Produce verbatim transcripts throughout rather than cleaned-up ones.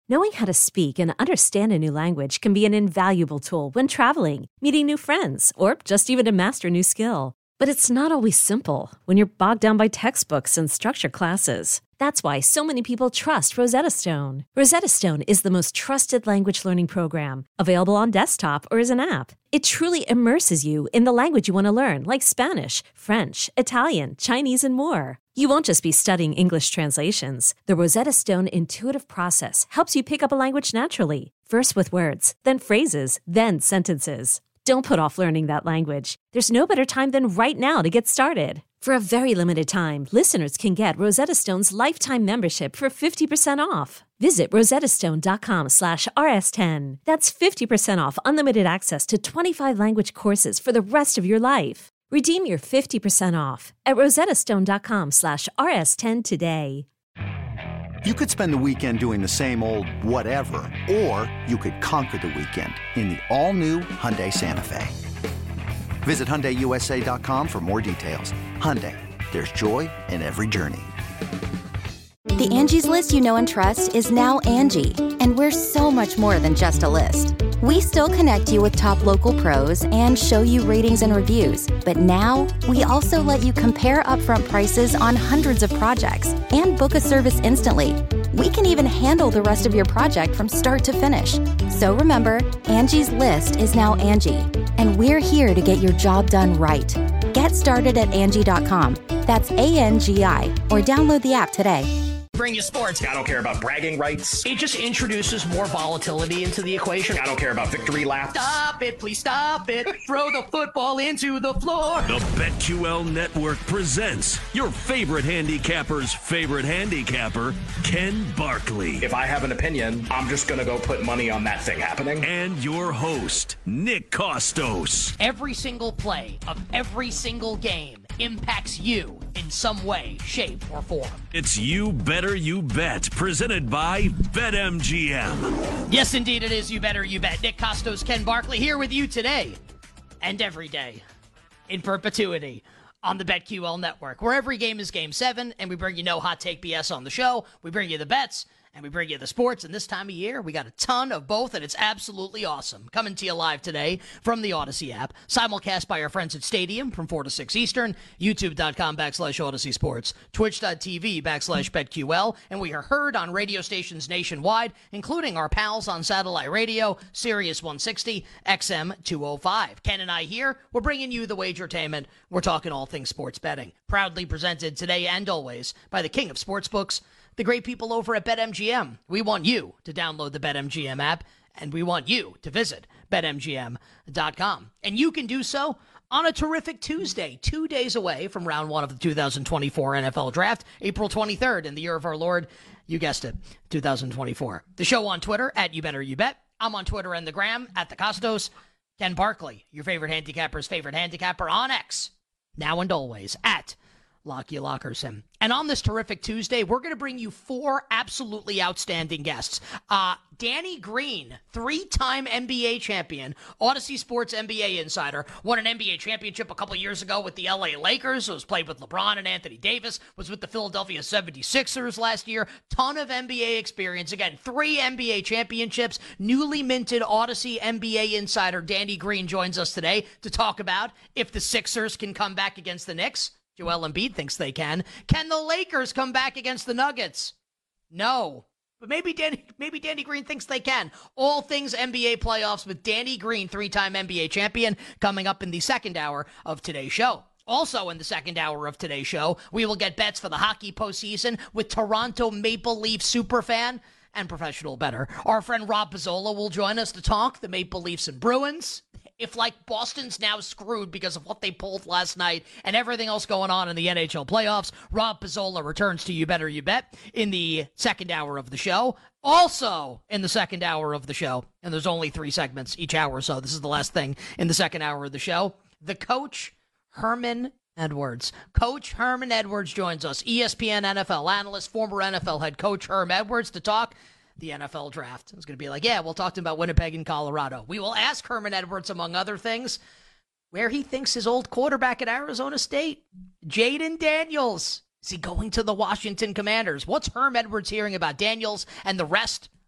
Knowing how to speak and understand a new language can be an invaluable tool when traveling, meeting new friends, or just even to master a new skill. But it's not always simple when you're bogged down by textbooks and structured classes. That's why so many people trust Rosetta Stone. Rosetta Stone is the most trusted language learning program, available on desktop or as an app. It truly immerses you in the language you want to learn, like Spanish, French, Italian, Chinese, and more. You won't just be studying English translations. The Rosetta Stone intuitive process helps you pick up a language naturally, first with words, then phrases, then sentences. Don't put off learning that language. There's no better time than right now to get started. For a very limited time, listeners can get Rosetta Stone's lifetime membership for fifty percent off. Visit rosettastone.com slash rs10. That's fifty percent off unlimited access to twenty-five language courses for the rest of your life. Redeem your fifty percent off at rosettastone.com slash rs10 today. You could spend the weekend doing the same old whatever, or you could conquer the weekend in the all-new Hyundai Santa Fe. Visit Hyundai U S A dot com for more details. Hyundai, there's joy in every journey. The Angie's List you know and trust is now Angie, and we're so much more than just a list. We still connect you with top local pros and show you ratings and reviews, but now we also let you compare upfront prices on hundreds of projects and book a service instantly. We can even handle the rest of your project from start to finish. So remember, Angie's List is now Angie, and we're here to get your job done right. Get started at Angie dot com. That's A N G I, or download the app today. Bring you sports. I don't care about bragging rights. It just introduces more volatility into the equation. I don't care about victory laps. Stop it, please stop it. Throw the football into the floor. The BetQL Network presents your favorite handicapper's favorite handicapper, Ken Barkley. If I have an opinion, I'm just going to go put money on that thing happening. And your host, Nick Kostos. Every single play of every single game impacts you in some way, shape, or form. It's You Better You Bet, presented by BetMGM. Yes, indeed it is You Better You Bet. Nick Kostos, Ken Barkley, here with you today and every day in perpetuity on the BetQL Network, where every game is Game seven, and we bring you no hot take B S on the show. We bring you the bets, and we bring you the sports, and this time of year, we got a ton of both, and it's absolutely awesome. Coming to you live today from the Odyssey app, simulcast by our friends at Stadium from four to six Eastern, youtube.com backslash Odyssey Sports, twitch.tv backslash BetQL, and we are heard on radio stations nationwide, including our pals on satellite radio, Sirius one sixty, X M two oh five. Ken and I here, we're bringing you the wagertainment. We're talking all things sports betting. Proudly presented today and always by the king of sportsbooks, the great people over at BetMGM. We want you to download the BetMGM app, and we want you to visit Bet M G M dot com. And you can do so on a terrific Tuesday, two days away from round one of the two thousand twenty-four N F L Draft, April twenty-third, in the year of our Lord, you guessed it, two thousand twenty-four. The show on Twitter, at You Better You Bet. I'm on Twitter and the gram, at the Kostos. Ken Barkley, your favorite handicapper's favorite handicapper on X, now and always, at Lockie Lockerson. And on this terrific Tuesday, we're going to bring you four absolutely outstanding guests. Uh, Danny Green, three-time N B A champion, Odyssey Sports N B A insider, won an N B A championship a couple years ago with the L A Lakers, was played with LeBron and Anthony Davis, was with the Philadelphia seventy-sixers last year, ton of N B A experience. Again, three N B A championships, newly minted Odyssey N B A insider Danny Green joins us today to talk about if the Sixers can come back against the Knicks. Joel Embiid thinks they can. Can the Lakers come back against the Nuggets? No. But maybe Danny, maybe Danny Green thinks they can. All things N B A playoffs with Danny Green, three-time N B A champion, coming up in the second hour of today's show. Also in the second hour of today's show, we will get bets for the hockey postseason with Toronto Maple Leaf superfan and professional bettor. Our friend Rob Pizzola will join us to talk the Maple Leafs and Bruins. If, like, Boston's now screwed because of what they pulled last night and everything else going on in the N H L playoffs, Rob Pizzola returns to You Better You Bet in the second hour of the show. Also in the second hour of the show, and there's only three segments each hour, so this is the last thing in the second hour of the show, the coach, Herman Edwards. Coach Herman Edwards joins us, E S P N N F L analyst, former N F L head coach Herm Edwards, to talk the N F L draft. It's going to be like, yeah, we'll talk to him about Winnipeg and Colorado. We will ask Herman Edwards, among other things, where he thinks his old quarterback at Arizona State, Jaden Daniels, is he going to the Washington Commanders? What's Herm Edwards hearing about Daniels and the rest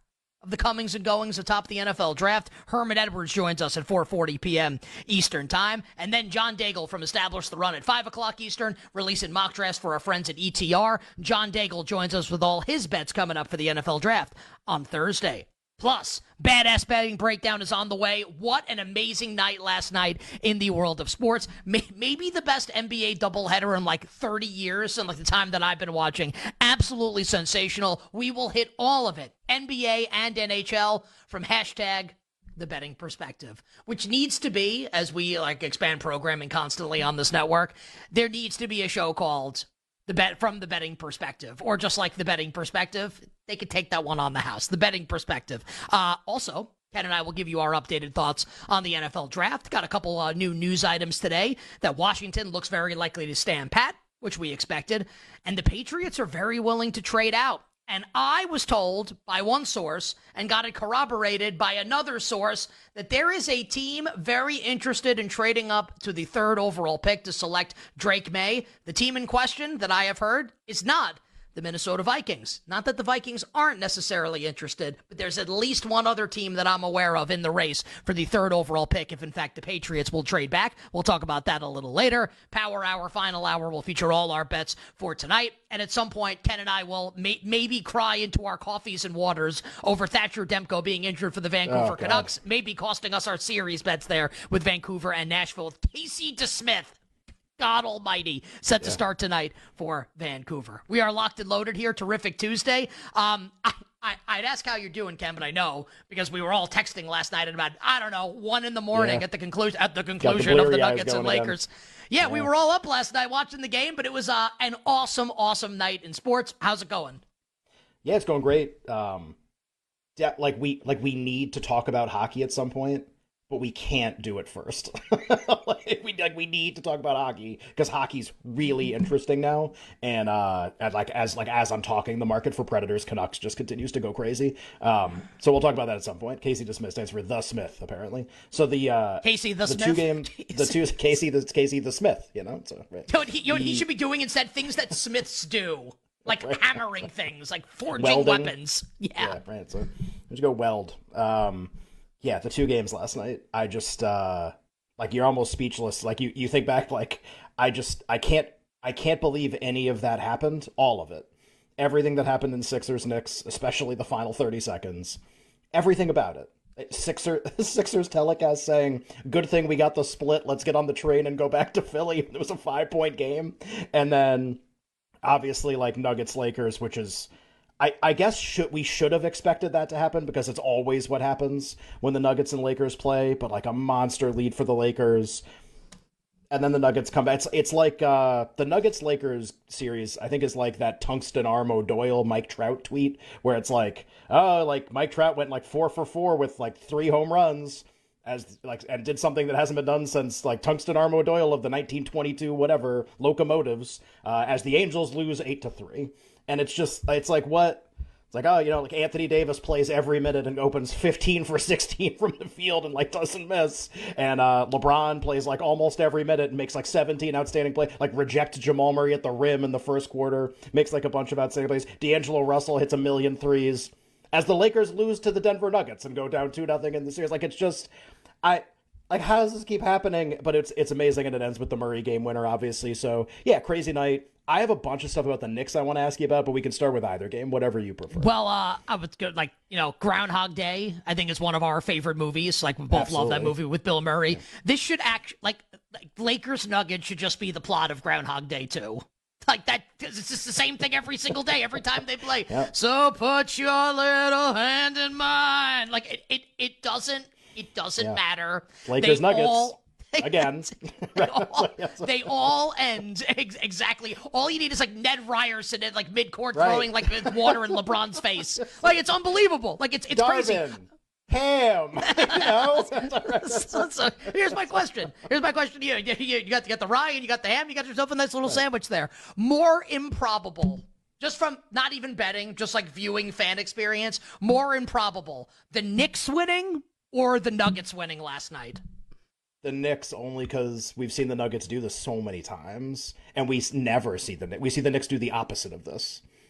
of the comings and goings atop the N F L draft. Herman Edwards joins us at four forty p.m. Eastern time. And then John Daigle from Establish the Run at five o'clock Eastern, releasing mock drafts for our friends at E T R. John Daigle joins us with all his bets coming up for the N F L draft on Thursday. Plus, Badass Betting Breakdown is on the way. What an amazing night last night in the world of sports. Maybe the best N B A doubleheader in like thirty years, in like the time that I've been watching. Absolutely sensational. We will hit all of it, N B A and N H L, from hashtag the betting perspective, which needs to be, as we like expand programming constantly on this network, there needs to be a show called The Bet from the betting perspective, or just like the betting perspective. They could take that one on the house, the betting perspective. Uh, also, Ken and I will give you our updated thoughts on the N F L draft. Got a couple uh, new news items today that Washington looks very likely to stand pat, which we expected, and the Patriots are very willing to trade out. And I was told by one source, and got it corroborated by another source, that there is a team very interested in trading up to the third overall pick to select Drake May. The team in question that I have heard is not the Minnesota Vikings. Not that the Vikings aren't necessarily interested, but there's at least one other team that I'm aware of in the race for the third overall pick, if in fact the Patriots will trade back. We'll talk about that a little later. Power Hour, Final Hour will feature all our bets for tonight. And at some point, Ken and I will may- maybe cry into our coffees and waters over Thatcher Demko being injured for the Vancouver oh, Canucks, maybe costing us our series bets there with Vancouver and Nashville. Casey DeSmith, God almighty, set to yeah. start tonight for Vancouver. We are locked and loaded here. Terrific Tuesday. Um, I, I, I'd ask how you're doing, Ken, but I know because we were all texting last night at about, I don't know, one in the morning yeah. at the conclusion at the conclusion the of the Nuggets and Lakers. Yeah, yeah, we were all up last night watching the game, but it was uh, an awesome, awesome night in sports. How's it going? Yeah, it's going great. Um, yeah, like we like we need to talk about hockey at some point, but we can't do it first. like, we like we need to talk about hockey because hockey's really interesting now, and uh, and like as like as I'm talking, the market for Predators Canucks just continues to go crazy. Um, so we'll talk about that at some point. Casey DeSmith stands for the Smith, apparently. So the uh, Casey the, the Smith, two game, the two Casey the Casey the Smith, you know. So right. You know what he, you know what he should be doing instead? Things that Smiths do. Like right. hammering things, like forging Welding. weapons. Yeah. yeah, right. So let's go weld. Um, Yeah, the two games last night, I just, uh, like, you're almost speechless. Like, you, you think back, like, I just, I can't, I can't believe any of that happened. All of it. Everything that happened in Sixers Knicks, especially the final thirty seconds. Everything about it. Sixer, Sixers telecast saying, good thing we got the split, let's get on the train and go back to Philly. It was a five-point game. And then, obviously, like, Nuggets-Lakers, which is... I, I guess should, we should have expected that to happen because it's always what happens when the Nuggets and Lakers play, but like a monster lead for the Lakers. And then the Nuggets come back. It's, it's like uh, the Nuggets-Lakers series, I think, is like that Tungsten Arm O'Doyle Mike Trout tweet where it's like, oh, like Mike Trout went like four for four with like three home runs as like and did something that hasn't been done since like Tungsten Arm O'Doyle of the nineteen twenty-two whatever Locomotives uh, as the Angels lose eight to three. And it's just, it's like, what? It's like, oh, you know, like Anthony Davis plays every minute and opens fifteen for sixteen from the field and, like, doesn't miss. And uh, LeBron plays, like, almost every minute and makes, like, seventeen outstanding plays. Like, rejects Jamal Murray at the rim in the first quarter. Makes, like, a bunch of outstanding plays. D'Angelo Russell hits a million threes. As the Lakers lose to the Denver Nuggets and go down two nothing in the series. Like, it's just, I... Like, how does this keep happening? But it's it's amazing, and it ends with the Murray game winner, obviously. So, yeah, crazy night. I have a bunch of stuff about the Knicks I want to ask you about, but we can start with either game, whatever you prefer. Well, uh, I would go, like, you know, Groundhog Day, I think is one of our favorite movies. Like, we both Absolutely. love that movie with Bill Murray. Yeah. This should act, like, like, Lakers Nuggets should just be the plot of Groundhog Day, too. Like that, because it's just the same thing every single day, every time they play. Yep. So put your little hand in mine. Like, it, it, it doesn't. It doesn't yeah. matter. Lakers they Nuggets all, again. they, all, they all end ex- exactly. All you need is like Ned Ryerson at like midcourt right. throwing like water in LeBron's face. Like it's unbelievable. Like it's it's Darvin. crazy. Ham. You know? so, so, here's my question. Here's my question to you. You, you, you got you got the rye and you got the ham. You got yourself a nice little right. sandwich there. More improbable. Just from not even betting, just like viewing fan experience. More improbable. The Knicks winning. Or the Nuggets winning last night? The Knicks, only because we've seen the Nuggets do this so many times, and we never see the Knicks. We see the Knicks do the opposite of this.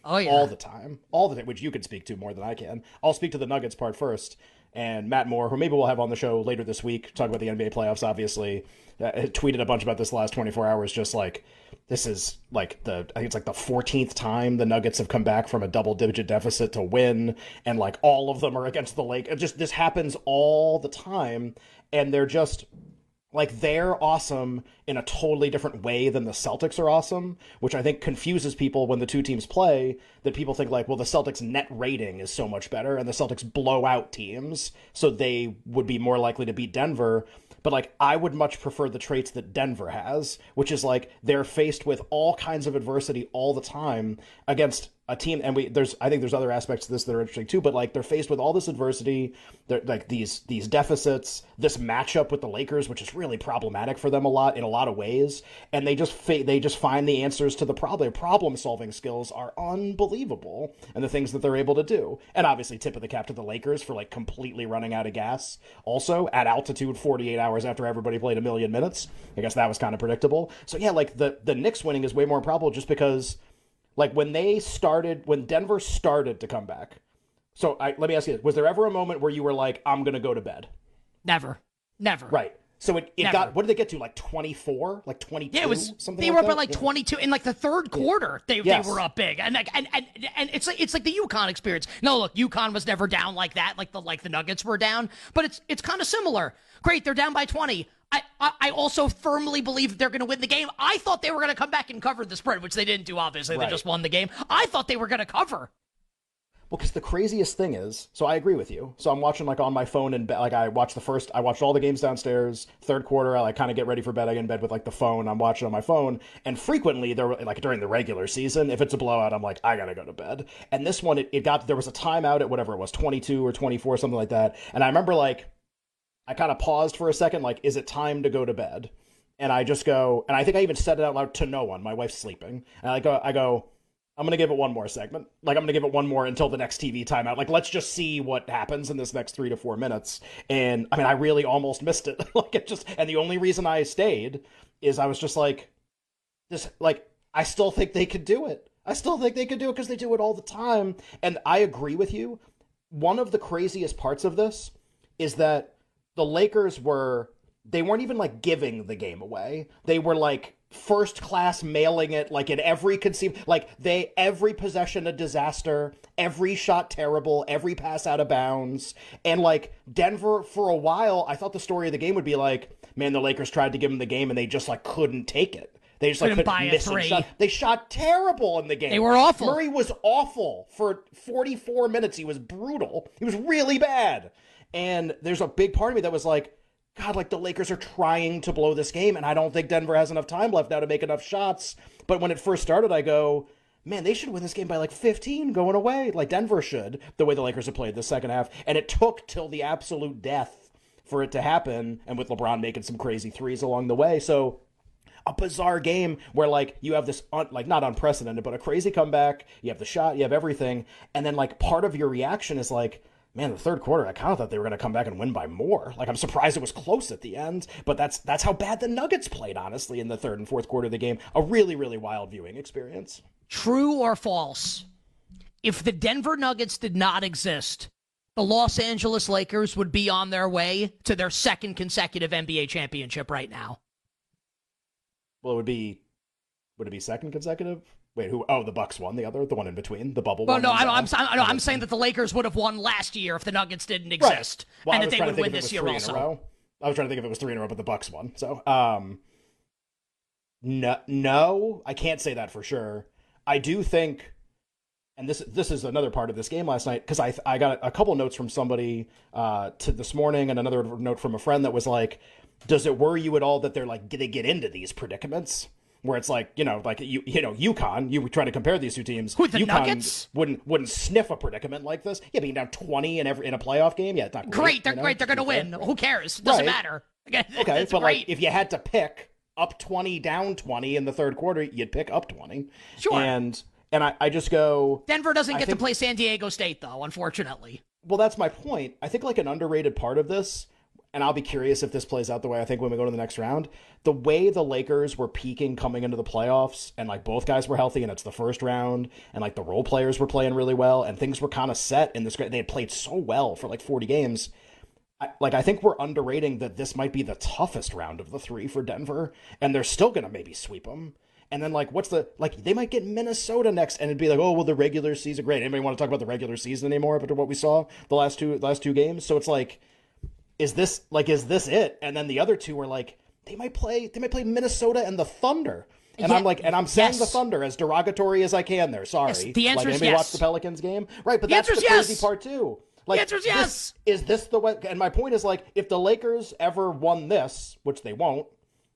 Oh, yeah. All the time. All the time, which you can speak to more than I can. I'll speak to the Nuggets part first. And Matt Moore, who maybe we'll have on the show later this week, talk about the N B A playoffs, obviously, uh, tweeted a bunch about this last twenty-four hours, just like, this is like the, I think it's like the fourteenth time the Nuggets have come back from a double-digit deficit to win, and like all of them are against the Lakers. It just, this happens all the time, and they're just... Like, they're awesome in a totally different way than the Celtics are awesome, which I think confuses people when the two teams play, that people think, like, well, the Celtics' net rating is so much better, and the Celtics blow out teams, so they would be more likely to beat Denver. But, like, I would much prefer the traits that Denver has, which is, like, they're faced with all kinds of adversity all the time against a team, and we there's I think there's other aspects to this that are interesting too, but like they're faced with all this adversity, they're like these these deficits, this matchup with the Lakers, which is really problematic for them a lot in a lot of ways, and they just fa- they just find the answers to the problem. Their problem solving skills are unbelievable, and the things that they're able to do, and obviously tip of the cap to the Lakers for like completely running out of gas. Also at altitude, forty-eight hours after everybody played a million minutes. I guess that was kind of predictable. So yeah, like the the Knicks winning is way more improbable just because. Like, when they started, when Denver started to come back, so I, let me ask you this, was there ever a moment where you were like, I'm going to go to bed? Never. Never. Right. So it, it got, what did they get to, like twenty-four? Like twenty-two? Yeah, it was, something they like were up that? at like yeah. twenty-two. In like the third quarter, they, Yes. they were up big. And like, and, and, and it's like, it's like the UConn experience. No, look, UConn was never down like that, like the, like the Nuggets were down, but it's, it's kind of similar. Great. They're down by twenty. I, I, I also firmly believe they're going to win the game. I thought they were going to come back and cover the spread, which they didn't do, obviously. Right. They just won the game. I thought they were going to cover. Well, because the craziest thing is, so I agree with you. So I'm watching like on my phone and like I watched the first, I watched all the games downstairs. Third quarter, I like kind of get ready for bed. I get in bed with like the phone. I'm watching on my phone, and frequently there were like during the regular season, if it's a blowout, I'm like I gotta go to bed. And this one, it, it got there was a timeout at whatever it was, twenty-two or twenty-four, something like that. And I remember like I kind of paused for a second, like, is it time to go to bed? And I just go, and I think I even said it out loud to no one. My wife's sleeping, and I go, I go. I'm going to give it one more segment. Like, I'm going to give it one more until the next T V timeout. Like, let's just see what happens in this next three to four minutes. And, I mean, I really almost missed it. Like, it just, and the only reason I stayed is I was just like, this, like, I still think they could do it. I still think they could do it because they do it all the time. And I agree with you. One of the craziest parts of this is that the Lakers were, they weren't even, like, giving the game away. They were, like, first class mailing it, like in every conceivable, like they every possession a disaster, every shot terrible, every pass out of bounds. And like Denver, for a while, I thought the story of the game would be like, man, the Lakers tried to give them the game and they just like couldn't take it. They just like couldn't couldn't buy a miss three. a shot. They shot terrible in the game. They were awful. Murray was awful for forty-four minutes. He was brutal. He was really bad. And there's a big part of me that was like, God, like the Lakers are trying to blow this game, and I don't think Denver has enough time left now to make enough shots. But when it first started, I go, man, they should win this game by like fifteen going away, like Denver should, the way the Lakers have played the second half. And it took till the absolute death for it to happen, and with LeBron making some crazy threes along the way. So a bizarre game where like you have this, un- like not unprecedented, but a crazy comeback. You have the shot, you have everything. And then like part of your reaction is like, man, the third quarter, I kind of thought they were going to come back and win by more. Like, I'm surprised it was close at the end, but that's that's how bad the Nuggets played, honestly, in the third and fourth quarter of the game. A really, really wild viewing experience. True or false? If the Denver Nuggets did not exist, the Los Angeles Lakers would be on their way to their second consecutive N B A championship right now. Well, it would be, would it be second consecutive? Wait, who? Oh, the Bucks won the other, the one in between, the bubble well, one. No, I, I'm, I'm, I'm, I'm saying that the Lakers would have won last year if the Nuggets didn't exist, right. Well, and that they would win this year also. I was trying to think if it was three in a row, but the Bucks won. So, um, no, no, I can't say that for sure. I do think, and this this is another part of this game last night, because I I got a couple notes from somebody uh to this morning, and another note from a friend that was like, does it worry you at all that they're like they get into these predicaments? Where it's like, you know, like, you you know, UConn, you try to compare these two teams. Who, the UConn Nuggets? Wouldn't, wouldn't sniff a predicament like this. Yeah, being down twenty in every in a playoff game, yeah, it's not great. Great, they're you know? great, they're going to win. Who cares? Doesn't Right. matter. Okay, it's but great. like, if you had to pick up twenty, down twenty in the third quarter, you'd pick up twenty. Sure. And, and I, I just go... Denver doesn't I get think, to play San Diego State, though, unfortunately. Well, that's my point. I think like an underrated part of this, and I'll be curious if this plays out the way I think when we go to the next round, the way the Lakers were peaking coming into the playoffs, and like both guys were healthy, and it's the first round, and like the role players were playing really well, and things were kind of set in this great, they had played so well for like forty games. I, like, I think we're underrating that this might be the toughest round of the three for Denver, and they're still going to maybe sweep them. And then, like, what's the, like, they might get Minnesota next, and it'd be like, oh, well, the regular season, great. Anybody want to talk about the regular season anymore after what we saw the last two, last two games? So it's like, is this, like, is this it? And then the other two are like, they might play, they might play Minnesota and the Thunder. And yeah, I'm like, and I'm saying yes. the Thunder as derogatory as I can there. Sorry. Yes, the answer like, is anybody yes. watch the Pelicans game? Right, but the that's the yes. crazy part, too. Like, the answer is yes. This, is this the way? And my point is, like, if the Lakers ever won this, which they won't,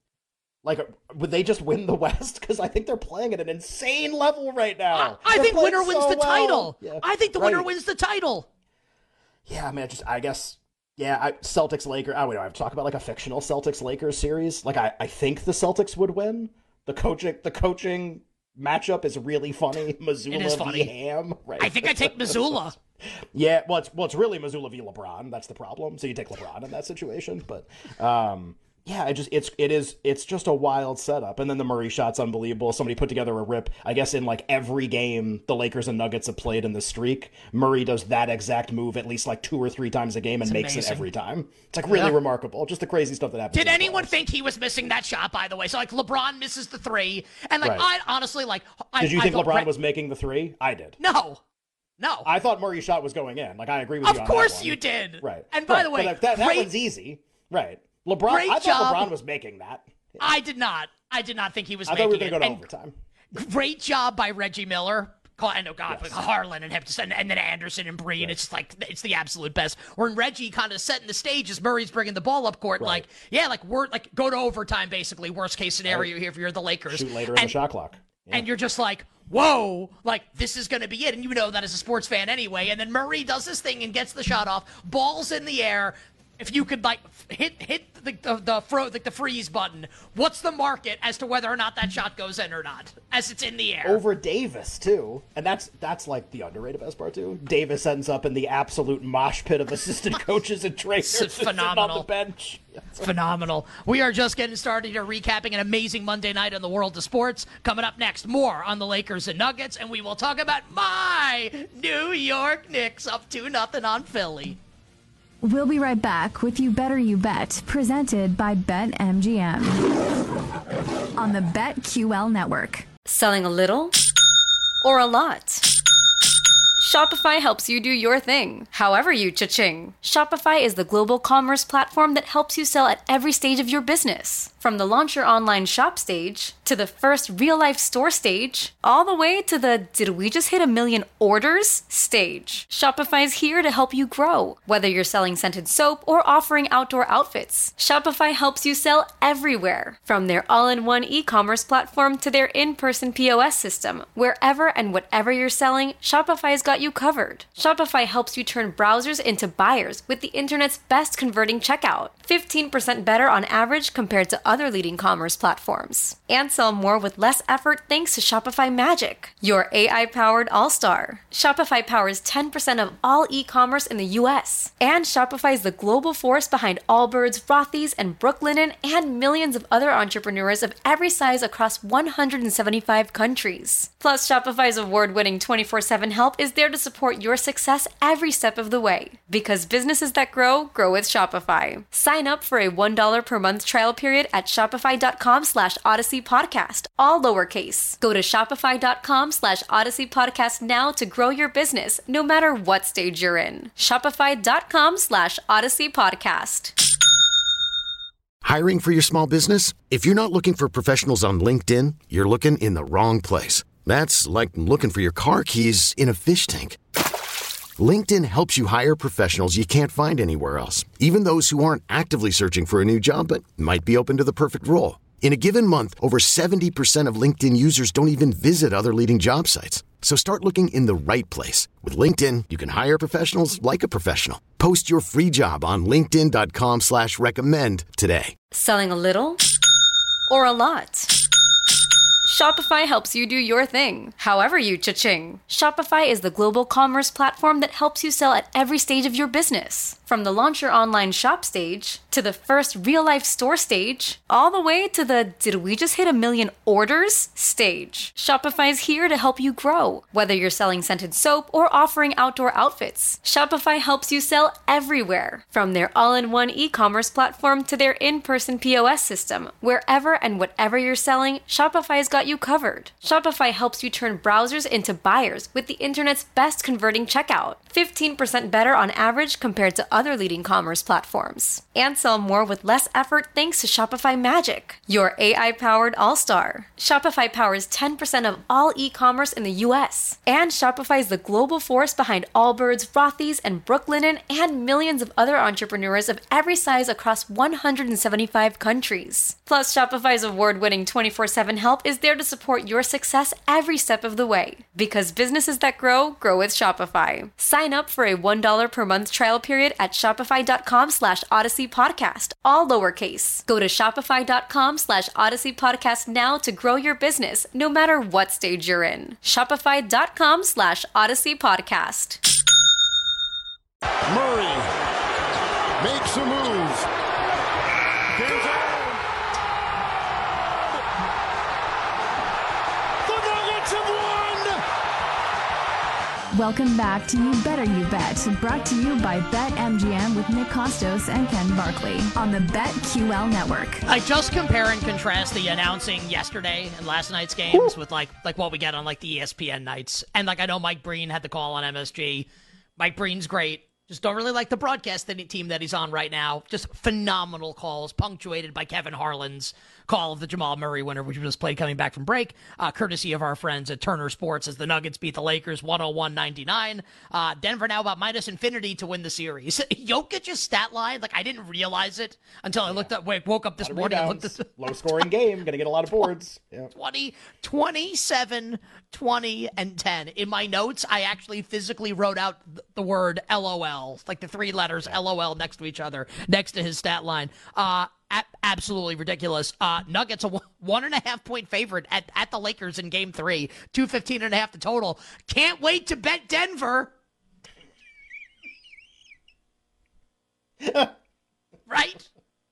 like, would they just win the West? Because I think they're playing at an insane level right now. I, I think winner wins so the well. title. Yeah. I think the right. winner wins the title. Yeah, I mean, I just, I guess, yeah, I, Celtics Lakers. I don't know. I have to talk about like a fictional Celtics Lakers series. Like, I, I think the Celtics would win. The coaching, the coaching matchup is really funny. Missoula it is funny. v. Ham. Right. I think I take Missoula. Yeah, well, it's well, it's really Missoula v. LeBron. That's the problem. So you take LeBron in that situation, but um, yeah, it just it's it is it's just a wild setup. And then the Murray shot's unbelievable. Somebody put together a rip. I guess in like every game the Lakers and Nuggets have played in the streak, Murray does that exact move at least like two or three times a game and it's makes amazing. It every time. It's like really yeah. remarkable. Just the crazy stuff that happens. Did anyone think he was missing that shot? By the way, so like LeBron misses the three, and like right. I honestly like. I, did you I think LeBron Red... was making the three? I did. No. No. I thought Murray's shot was going in. Like, I agree with of you on course that one. you did. Right. And by right. the way, that, that, that great, one's easy. Right. LeBron, great I thought job. LeBron was making that. I did not. I did not think he was I making thought we were going to go to it. overtime. Great job by Reggie Miller. I know, God, Yes. Harlan and Hepton, and then Anderson and Breen. Right. It's just like, it's the absolute best. When Reggie kind of setting the stage as Murray's bringing the ball up court, right. like, yeah, like, we're like, go to overtime, basically. Worst case scenario right. here if you're the Lakers. Shoot later and, in the shot clock. Yeah. And you're just like, whoa, like, this is going to be it. And you know that as a sports fan anyway. And then Murray does this thing and gets the shot off. Ball's in the air. If you could, like, hit hit the the the, fro- like the freeze button, what's the market as to whether or not that shot goes in or not as it's in the air? Over Davis, too. And that's, that's like, the underrated best part, too. Davis ends up in the absolute mosh pit of assistant coaches and trainers. It's phenomenal. On the bench. Phenomenal. We are just getting started here, recapping an amazing Monday night in the world of sports. Coming up next, more on the Lakers and Nuggets, and we will talk about my New York Knicks up two nothing on Philly. We'll be right back with You Better You Bet, presented by BetMGM on the BetQL network. Selling a little or a lot? Shopify helps you do your thing, however you cha-ching. Shopify is the global commerce platform that helps you sell at every stage of your business. From the launch your online shop stage, to the first real-life store stage, all the way to the did we just hit a million orders stage. Shopify is here to help you grow. Whether you're selling scented soap or offering outdoor outfits, Shopify helps you sell everywhere. From their all-in-one e-commerce platform to their in-person P O S system, wherever and whatever you're selling, Shopify's got you covered. Shopify helps you turn browsers into buyers with the internet's best converting checkout. fifteen percent better on average compared to other leading commerce platforms. And sell more with less effort thanks to Shopify Magic, your A I-powered all-star. Shopify powers ten percent of all e-commerce in the U S. And Shopify is the global force behind Allbirds, Rothy's, and Brooklinen, and millions of other entrepreneurs of every size across one hundred seventy-five countries. Plus, Shopify's award-winning twenty-four seven help is there to support your success every step of the way. Because businesses that grow, grow with Shopify. Sign up for a one dollar per month trial period at shopify.com slash Odyssey Podcast, all lowercase. Go to shopify.com slash Odyssey Podcast now to grow your business, no matter what stage you're in. Shopify.com slash Odyssey Podcast. Hiring for your small business? If you're not looking for professionals on LinkedIn, you're looking in the wrong place. That's like looking for your car keys in a fish tank. LinkedIn helps you hire professionals you can't find anywhere else, even those who aren't actively searching for a new job but might be open to the perfect role. In a given month, over seventy percent of LinkedIn users don't even visit other leading job sites. So start looking in the right place. With LinkedIn, you can hire professionals like a professional. Post your free job on linkedin.com slash recommend today. Selling a little or a lot? Shopify helps you do your thing, however you cha-ching. Shopify is the global commerce platform that helps you sell at every stage of your business. From the launch your online shop stage, to the first real-life store stage, all the way to the did we just hit a million orders stage. Shopify's here to help you grow. Whether you're selling scented soap or offering outdoor outfits, Shopify helps you sell everywhere. From their all-in-one e-commerce platform to their in-person P O S system, wherever and whatever you're selling, Shopify's got you covered. Shopify helps you turn browsers into buyers with the internet's best converting checkout, fifteen percent better on average compared to other leading commerce platforms. And sell more with less effort thanks to Shopify Magic, your A I-powered all-star. Shopify powers ten percent of all e-commerce in the U S. And Shopify is the global force behind Allbirds, Rothy's, and Brooklinen, and millions of other entrepreneurs of every size across one hundred seventy-five countries. Plus, Shopify's award-winning twenty-four seven help is there to support your success every step of the way. Because businesses that grow, grow with Shopify. Sign up for a one dollar per month trial period at shopify.com slash Odyssey Podcast, all lowercase. Go to shopify.com slash Odyssey Podcast now to grow your business, no matter what stage you're in. Shopify.com slash Odyssey Podcast. Murray makes a move. Welcome back to You Better You Bet, brought to you by BetMGM with Nick Costos and Ken Barkley on the BetQL network. I just compare and contrast the announcing yesterday and last night's games Ooh. with like like what we get on like the E S P N nights. And like I know Mike Breen had the call on M S G. Mike Breen's great. Just don't really like the broadcast team that he's on right now. Just phenomenal calls, punctuated by Kevin Harlan's call of the Jamal Murray winner, which was played coming back from break, uh, courtesy of our friends at Turner Sports as the Nuggets beat the Lakers one oh one ninety-nine. Uh, Denver now about minus infinity to win the series. Jokic's stat line, like I didn't realize it until I looked up, wait, woke up this morning. Rebounds, and looked at low-scoring game, going to get a lot of boards. Yeah. twenty, twenty-seven, twenty, and ten. In my notes, I actually physically wrote out the word L O L, like the three letters L O L next to each other, next to his stat line. Uh, a- absolutely ridiculous. Uh, Nuggets a one, one and a half point favorite at, at the Lakers in game three, two fifteen and a half the total. Can't wait to bet Denver. Right?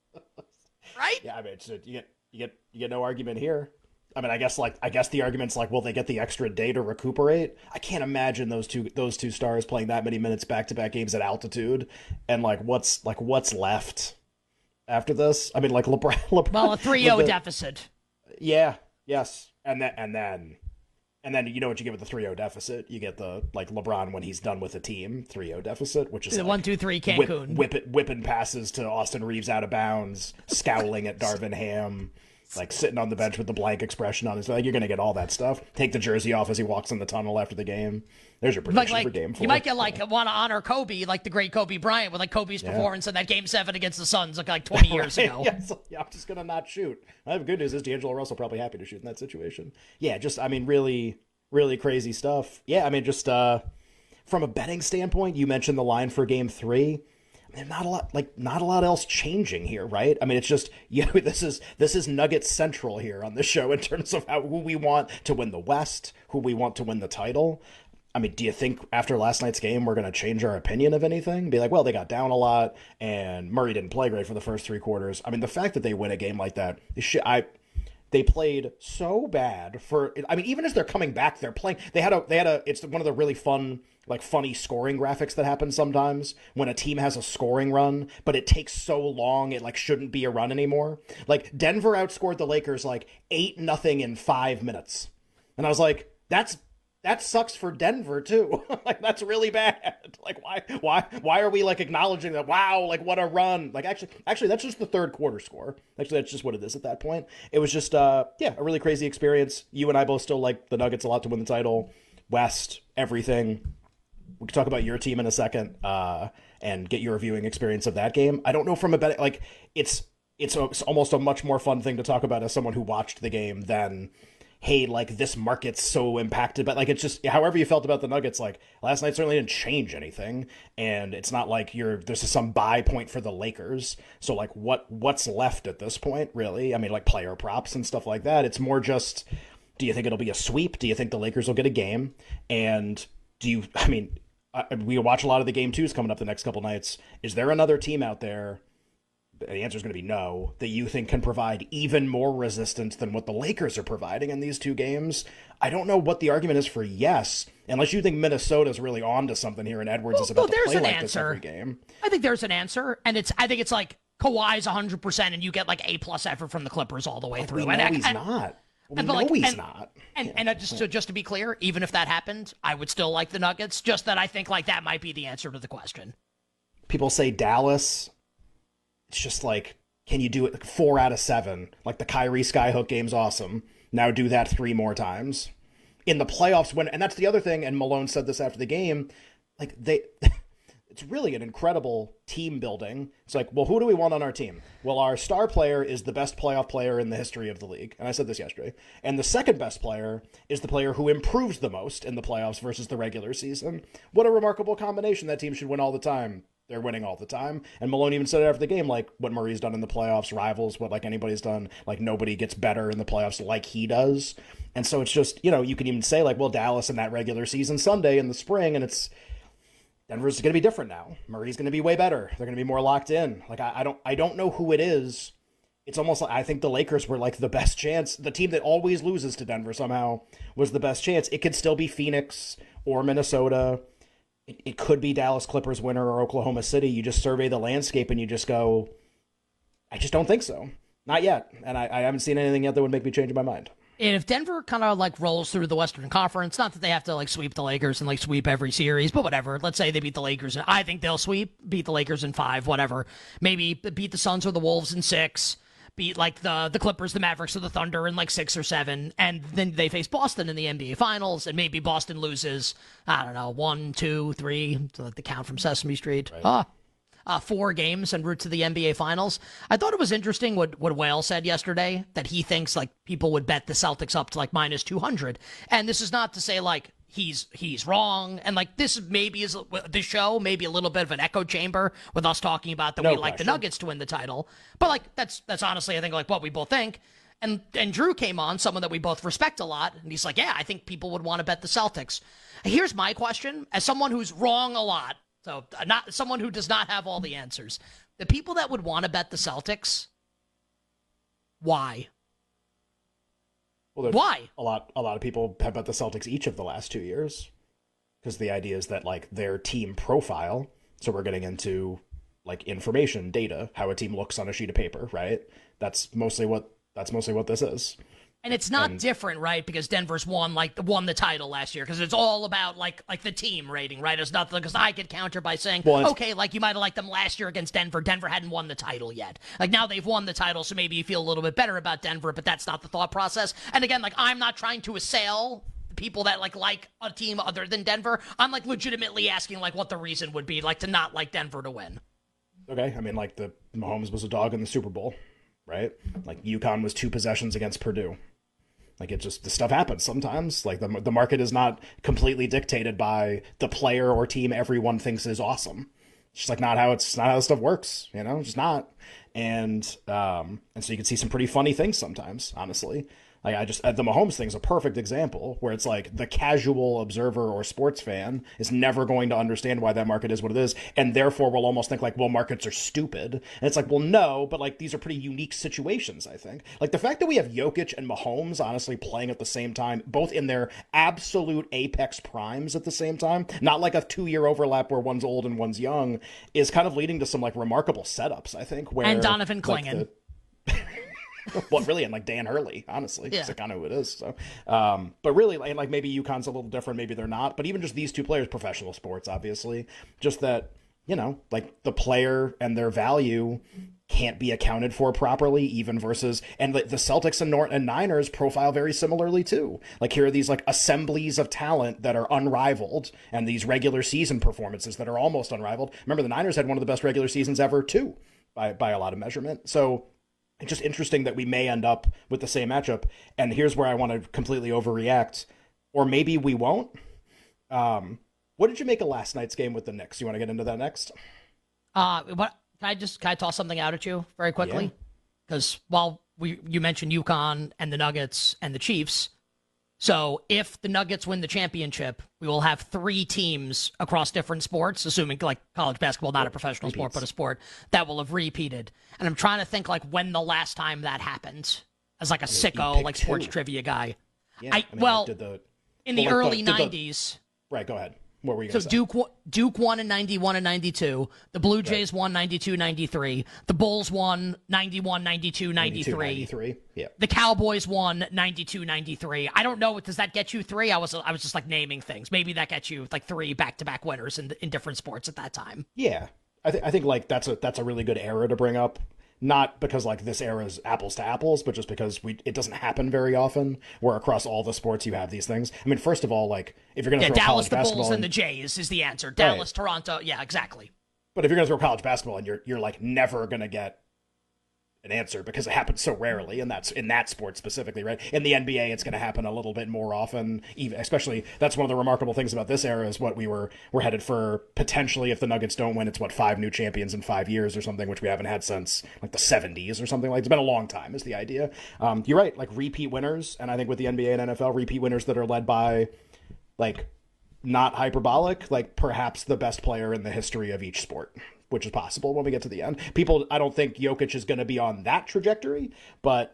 Right? Yeah, I mean, it's, you get you get you get no argument here. I mean, I guess like I guess the argument's like, will they get the extra day to recuperate? I can't imagine those two those two stars playing that many minutes back to back games at altitude, and like what's like what's left after this? I mean, like LeBron. LeBron well, a three oh deficit. Yeah. Yes. And then and then and then you know what you get with the three oh deficit? You get the like LeBron when he's done with a team three oh deficit, which is the like one two three Cancun whip, whip it, whipping passes to Austin Reeves out of bounds, scowling at Darvin Ham. Like sitting on the bench with the blank expression on his face. Like, you're going to get all that stuff. Take the jersey off as he walks in the tunnel after the game. There's your prediction like, for game four. You might get like want to honor Kobe, like the great Kobe Bryant, with like Kobe's yeah. performance in that game seven against the Suns like, like twenty years right? ago. Yeah, so, yeah, I'm just going to not shoot. I have good news is D'Angelo Russell probably happy to shoot in that situation. Yeah, just, I mean, really, really crazy stuff. Yeah, I mean, just uh, from a betting standpoint, you mentioned the line for game three. There's not a lot, like not a lot else changing here, right? I mean, it's just, yeah, this is this is Nuggets Central here on the show in terms of how who we want to win the West, who we want to win the title. I mean, do you think after last night's game we're going to change our opinion of anything? Be like, well, they got down a lot, and Murray didn't play great for the first three quarters. I mean, the fact that they win a game like that, I. They played so bad for, I mean, even as they're coming back, they're playing, they had a, they had a, it's one of the really fun, like funny scoring graphics that happen sometimes when a team has a scoring run, but it takes so long, it like shouldn't be a run anymore. Like Denver outscored the Lakers like eight nothing in five minutes. And I was like, that's, that sucks for Denver too. Like that's really bad. Like why, why, why are we like acknowledging that? Wow, like what a run! Like actually, actually, that's just the third quarter score. Actually, that's just what it is at that point. It was just, uh, yeah, a really crazy experience. You and I both still like the Nuggets a lot to win the title. West, everything. We can talk about your team in a second, uh, and get your viewing experience of that game. I don't know from a bet like it's it's, a, it's almost a much more fun thing to talk about as someone who watched the game than. Hey, like this market's so impacted, but like it's just however you felt about the Nuggets. Like last night certainly didn't change anything, and it's not like you're there's some buy point for the Lakers. So like what what's left at this point, really? I mean, like player props and stuff like that. It's more just do you think it'll be a sweep? Do you think the Lakers will get a game? And do you, I mean, we watch a lot of the game twos coming up the next couple nights. Is there another team out there, the answer is going to be no, that you think can provide even more resistance than what the Lakers are providing in these two games? I don't know what the argument is for yes, unless you think Minnesota's really on to something here and Edwards well, is about well, to play like answer. this every game. I think there's an answer, and it's I think it's like Kawhi's one hundred percent and you get like A-plus effort from the Clippers all the way Like through. we know and, he's and, not. We and, know like, he's and, not. And, yeah. and, and just, to, just to be clear, even if that happened, I would still like the Nuggets, just that I think like that might be the answer to the question. People say Dallas. It's just like, can you do it four out of seven? Like the Kyrie Skyhook game's awesome. Now do that three more times. In the playoffs, when and that's the other thing, and Malone said this after the game, like they... It's really an incredible team building. It's like, well, who do we want on our team? Well, our star player is the best playoff player in the history of the league. And I said this yesterday. And the second best player is the player who improves the most in the playoffs versus the regular season. What a remarkable combination. That team should win all the time. They're winning all the time. And Malone even said it after the game, like what Murray's done in the playoffs rivals what like anybody's done. Like nobody gets better in the playoffs like he does. And so it's just, you know, you can even say like, well, Dallas in that regular season Sunday in the spring, and it's, Denver's going to be different now. Murray's going to be way better. They're going to be more locked in. Like I, I don't, I don't know who it is. It's almost like I think the Lakers were like the best chance. The team that always loses to Denver somehow was the best chance. It could still be Phoenix or Minnesota. It, it could be Dallas Clippers winner or Oklahoma City. You just survey the landscape and you just go, I just don't think so. Not yet. And I, I haven't seen anything yet that would make me change my mind. And if Denver kind of like rolls through the Western Conference, not that they have to like sweep the Lakers and like sweep every series, but whatever. Let's say they beat the Lakers, and I think they'll sweep, beat the Lakers in five, whatever. Maybe beat the Suns or the Wolves in six, beat like the the Clippers, the Mavericks, or the Thunder in like six or seven, and then they face Boston in the N B A Finals, and maybe Boston loses, I don't know, one, two, three, to like the count from Sesame Street. Right. Ah. Uh, four games en route to the N B A Finals. I thought it was interesting what, what Whale said yesterday, that he thinks like people would bet the Celtics up to like minus two hundred. And this is not to say like he's he's wrong. And like this maybe is the show, maybe a little bit of an echo chamber with us talking about that no we like question. the Nuggets to win the title. But like that's that's honestly I think like what we both think. And and Drew came on, someone that we both respect a lot, and he's like, yeah, I think people would want to bet the Celtics. Here's my question, as someone who's wrong a lot. So not someone who does not have all the answers. The people that would want to bet the Celtics, why? Well, why? A lot, a lot of people have bet the Celtics each of the last two years because the idea is that like their team profile. So we're getting into like information, data, how a team looks on a sheet of paper, right? That's mostly what that's mostly what this is. And it's not and, different, right? Because Denver's won like won the title last year because it's all about like like the team rating, right? It's nothing because I could counter by saying, well, okay, like you might have liked them last year against Denver. Denver hadn't won the title yet. Like now they've won the title, so maybe you feel a little bit better about Denver, but that's not the thought process. And again, like I'm not trying to assail people that like like a team other than Denver. I'm like legitimately asking like what the reason would be like to not like Denver to win. Okay, I mean like the Mahomes was a dog in the Super Bowl, right? Like UConn was two possessions against Purdue. Like it just, the stuff happens sometimes. Like the the market is not completely dictated by the player or team everyone thinks is awesome. It's just like not how it's not how this stuff works, you know, it's just not. And um and so you can see some pretty funny things sometimes, honestly. Like I just, the Mahomes thing is a perfect example where it's like the casual observer or sports fan is never going to understand why that market is what it is. And therefore will almost think like, well, markets are stupid. And it's like, well, no, but like these are pretty unique situations, I think. Like the fact that we have Jokic and Mahomes honestly playing at the same time, both in their absolute apex primes at the same time, not like a two year overlap where one's old and one's young, is kind of leading to some like remarkable setups, I think. Where, and Donovan Clingan. Like, well, really, and like Dan Hurley, honestly, yeah. That's kind of who it is. So, um, but really, like, like maybe UConn's a little different, maybe they're not. But even just these two players, professional sports, obviously, just that, you know, like the player and their value can't be accounted for properly, even versus, and the, the Celtics and, Nor- and Niners profile very similarly too. Like here are these like assemblies of talent that are unrivaled, and these regular season performances that are almost unrivaled. Remember, the Niners had one of the best regular seasons ever too, by by a lot of measurement. So. It's just interesting that we may end up with the same matchup. And here's where I want to completely overreact. Or maybe we won't. Um, what did you make of last night's game with the Knicks? You want to get into that next? Uh, what, can I just can I toss something out at you very quickly? Because yeah. while we you mentioned UConn and the Nuggets and the Chiefs, So if the Nuggets win the championship, we will have three teams across different sports, assuming like college basketball, not a professional sport, but a sport that will have repeated. And I'm trying to think like when the last time that happened as like a sicko, like sports two. trivia guy. Yeah, I, I mean, well, like, did the, in well, the like, early the, did the- nineties. Right, go ahead. What were you So going to say? Duke wo- Duke won in ninety-one and ninety-two. The Blue Jays Right. won ninety-two ninety-three. The Bulls won ninety-one ninety-two ninety-three. ninety-three, yeah. The Cowboys won ninety-two ninety-three. I don't know. Does that get you three? I was I was just like naming things. Maybe that gets you like three back-to-back winners in in different sports at that time. Yeah. I, th- I think like that's a that's a really good era to bring up. Not because like this era is apples to apples, but just because we it doesn't happen very often where across all the sports you have these things. I mean, first of all, like if you're going to Yeah, throw Dallas, college the basketball Bulls, in, and the Jays is the answer. Dallas, Toronto. Yeah, exactly. but if you're going to throw college basketball in, you're you're like never going to get an answer because it happens so rarely, and that's in that sport specifically, right? In the N B A, it's going to happen a little bit more often, even especially that's one of the remarkable things about this era is what we were we're headed for potentially if the Nuggets don't win, it's what five new champions in five years or something, which we haven't had since like the seventies or something like. It's been a long time, is the idea. Um, you're right, like repeat winners, and I think with the N B A and N F L, repeat winners that are led by like not hyperbolic, like perhaps the best player in the history of each sport, which is possible when we get to the end. People, I don't think Jokic is going to be on that trajectory, but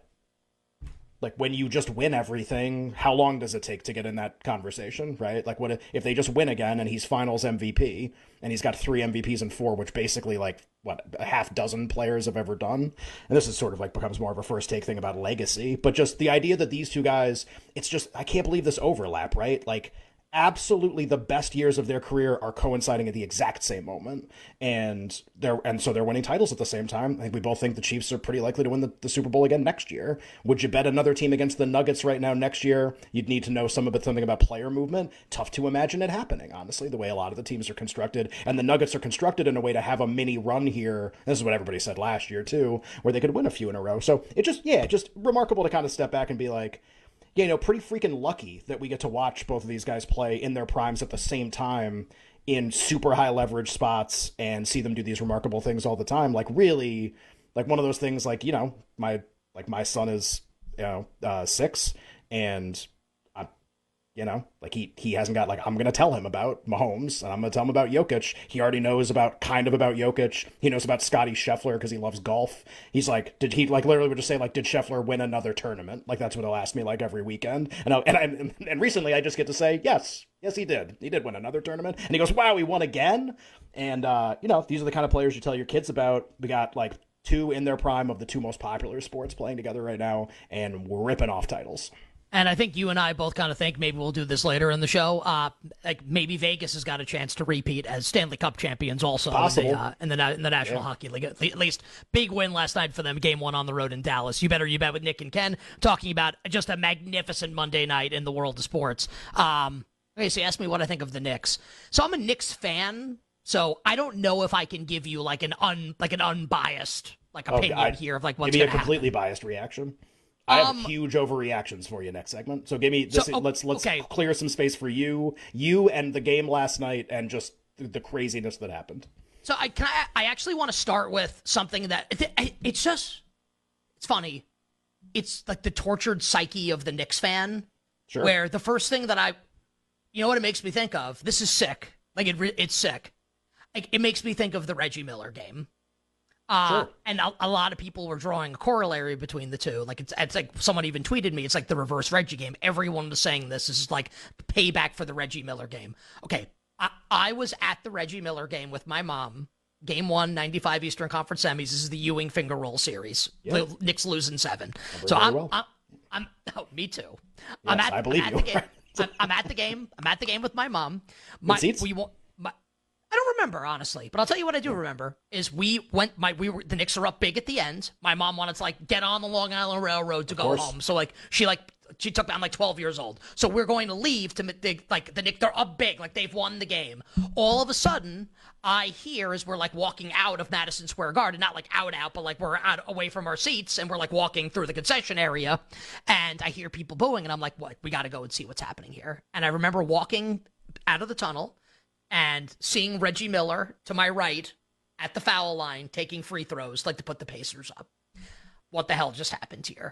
like when you just win everything, how long does it take to get in that conversation, right? Like what if, if they just win again and he's finals M V P and he's got three M V Ps and four, which basically like what a half dozen players have ever done. And this is sort of like becomes more of a first take thing about legacy, but just the idea that these two guys, it's just, I can't believe this overlap, right? Like absolutely the best years of their career are coinciding at the exact same moment, and they're and so they're winning titles at the same time. I think we both think the Chiefs are pretty likely to win the, the Super Bowl again next year. Would you bet another team against the Nuggets right now next year? You'd need to know some of it, something about player movement. Tough to imagine it happening, honestly, the way a lot of the teams are constructed, and the Nuggets are constructed in a way to have a mini run here. This is what everybody said last year too, where they could win a few in a row. So it just yeah, just remarkable to kind of step back and be like, yeah, you know, pretty freaking lucky that we get to watch both of these guys play in their primes at the same time in super high leverage spots and see them do these remarkable things all the time. Like really, like one of those things like, you know, my, like my son is, you know, uh, six and I'm, you know, like he, he hasn't got like, I'm going to tell him about Mahomes and I'm going to tell him about Jokic. He already knows about kind of about Jokic. He knows about Scotty Scheffler because he loves golf. He's like, did he like literally would just say like, did Scheffler win another tournament? Like that's what he'll ask me like every weekend. And I, and I, and recently I just get to say, yes, yes, he did. He did win another tournament. And he goes, wow, he won again. And, uh, you know, these are the kind of players you tell your kids about. We got like two in their prime of the two most popular sports playing together right now, and we're ripping off titles. And I think you and I both kind of think maybe we'll do this later in the show. Uh, like maybe Vegas has got a chance to repeat as Stanley Cup champions also Possible. in the, uh, in the, in the National Yeah. Hockey League. At least big win last night for them, game one on the road in Dallas. You better you bet with Nick and Ken talking about just a magnificent Monday night in the world of sports. Um, okay, so you asked me what I think of the Knicks. So I'm a Knicks fan, so I don't know if I can give you like an un like an unbiased like Oh, opinion I- here of like what's give me a going to happen. completely biased reaction. I have Um, huge overreactions for you next segment. So give me this. So, oh, let's let's okay. clear some space for you, you and the game last night, and just the, the craziness that happened. So I can I, I actually want to start with something that it, it's just it's funny. It's like the tortured psyche of the Knicks fan, Sure. where the first thing that I, you know what it makes me think of? This is sick. Like it, re- it's sick. Like it makes me think of the Reggie Miller game. Uh, Sure. And a, a lot of people were drawing a corollary between the two. Like it's, it's like someone even tweeted me. It's like the reverse Reggie game. Everyone was saying this. This is like payback for the Reggie Miller game. Okay, I, I was at the Reggie Miller game with my mom. Game one, ninety-five Eastern Conference semis. This is the Ewing finger roll series. Yep. The Knicks losing seven. Remember So very I'm, well. I'm, I'm, oh, me too. I'm Yes, at, I believe I'm at you. the game. I'm, I'm at the game. I'm at the game with my mom. My, seats? We won't. My, I don't remember honestly, but I'll tell you what I do remember is we went. My we were the Knicks are up big at the end. My mom wanted to like get on the Long Island Railroad to go course. home. So like she like she took. I'm like twelve years old. So we're going to leave to they, like the Knicks. They're up big, like they've won the game. All of a sudden, I hear as we're like walking out of Madison Square Garden, not like out out, but like we're out away from our seats and we're like walking through the concession area, and I hear people booing, and I'm like, what? We got to go and see what's happening here. And I remember walking out of the tunnel and seeing Reggie Miller to my right at the foul line taking free throws, like to put the Pacers up. What the hell just happened here?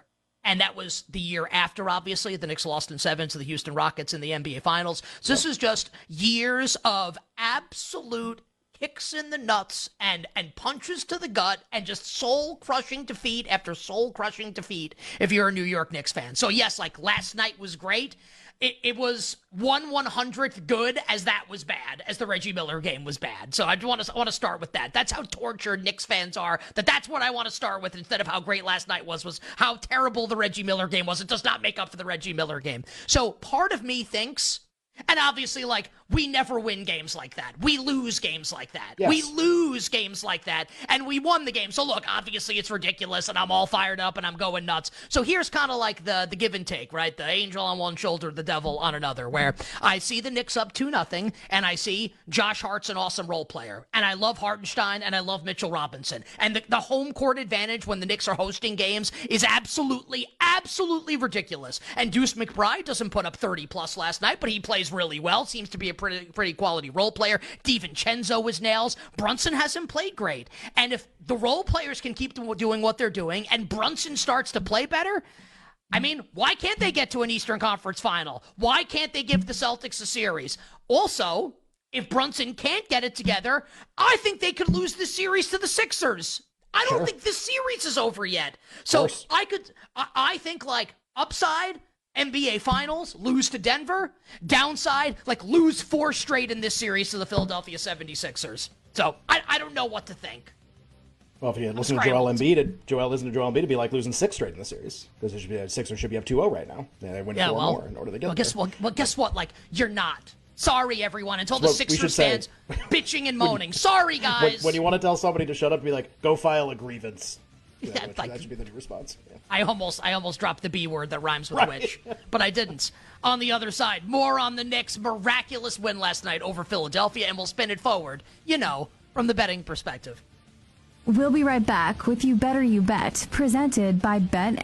And that was the year after, obviously. The Knicks lost in seven to the Houston Rockets in the N B A Finals. So this is just years of absolute kicks in the nuts and, and punches to the gut and just soul-crushing defeat after soul-crushing defeat if you're a New York Knicks fan. So, yes, like last night was great. It, it was one one-hundredth good as that was bad, as the Reggie Miller game was bad. So I want to I want to start with that. That's how tortured Knicks fans are, that that's what I want to start with instead of how great last night was, was how terrible the Reggie Miller game was. It does not make up for the Reggie Miller game. So part of me thinks, and obviously, like, we never win games like that. We lose games like that. Yes. We lose games like that, and we won the game. So, look, obviously it's ridiculous, and I'm all fired up, and I'm going nuts. So here's kind of like the, the give and take, right? The angel on one shoulder, the devil on another, where I see the Knicks up two nothing, and I see Josh Hart's an awesome role player, and I love Hartenstein, and I love Mitchell Robinson. And the, the home court advantage when the Knicks are hosting games is absolutely, absolutely ridiculous. And Deuce McBride doesn't put up thirty-plus last night, but he plays really well, seems to be a pretty pretty quality role player. DiVincenzo was nails. Brunson hasn't played great. And if the role players can keep doing what they're doing and Brunson starts to play better, I mean, why can't they get to an Eastern Conference final? Why can't they give the Celtics a series? Also, if Brunson can't get it together, I think they could lose the series to the Sixers. I don't sure. think this series is over yet. So I could, I, I think like upside, N B A Finals, lose to Denver. Downside, like lose four straight in this series to the Philadelphia seventy-sixers. So I, I don't know what to think. Well, if you listen to Joel Embiid, Joel listen to Joel Embiid, it'd be like losing six straight in the series because the Sixers should be up two oh right now. Yeah, they win yeah, four well, more in order to get well, there. Guess, well, well, guess what? Like you're not. Sorry, everyone. Until the Sixers fans bitching and moaning. When, Sorry, guys. When, when you want to tell somebody to shut up, be like, go file a grievance. Yeah, yeah, that, like, that should be the response. Yeah. I almost I almost dropped the B word that rhymes with right. witch, but I didn't. On the other side, more on the Knicks' miraculous win last night over Philadelphia, and we'll spin it forward, you know, from the betting perspective. We'll be right back with You Better You Bet, presented by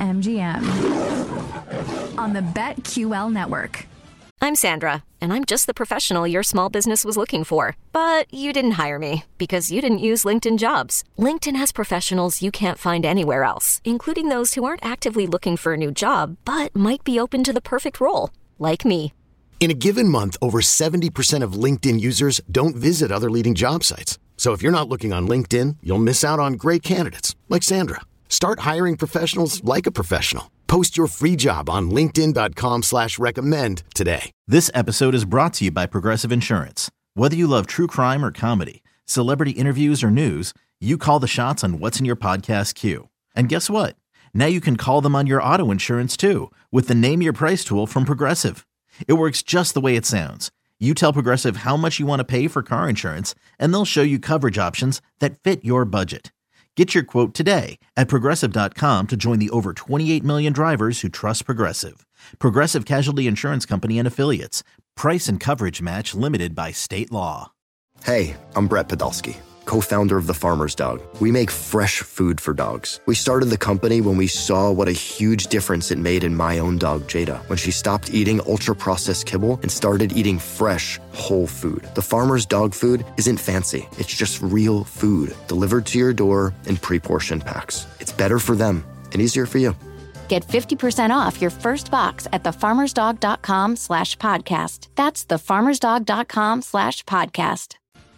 BetMGM on the BetQL network. I'm Sandra, and I'm just the professional your small business was looking for. But you didn't hire me because you didn't use LinkedIn Jobs. LinkedIn has professionals you can't find anywhere else, including those who aren't actively looking for a new job, but might be open to the perfect role, like me. In a given month, over seventy percent of LinkedIn users don't visit other leading job sites. So if you're not looking on LinkedIn, you'll miss out on great candidates, like Sandra. Start hiring professionals like a professional. Post your free job on linkedin.com slash recommend today. This episode is brought to you by Progressive Insurance. Whether you love true crime or comedy, celebrity interviews or news, you call the shots on what's in your podcast queue. And guess what? Now you can call them on your auto insurance too with the Name Your Price tool from Progressive. It works just the way it sounds. You tell Progressive how much you want to pay for car insurance, and they'll show you coverage options that fit your budget. Get your quote today at Progressive dot com to join the over twenty-eight million drivers who trust Progressive. Progressive Casualty Insurance Company and Affiliates. Price and coverage match limited by state law. Hey, I'm Brett Podolsky, co-founder of The Farmer's Dog. We make fresh food for dogs. We started the company when we saw what a huge difference it made in my own dog, Jada, when she stopped eating ultra-processed kibble and started eating fresh, whole food. The Farmer's Dog food isn't fancy. It's just real food delivered to your door in pre-portioned packs. It's better for them and easier for you. Get fifty percent off your first box at thefarmersdog.com slash podcast. That's thefarmersdog.com slash podcast.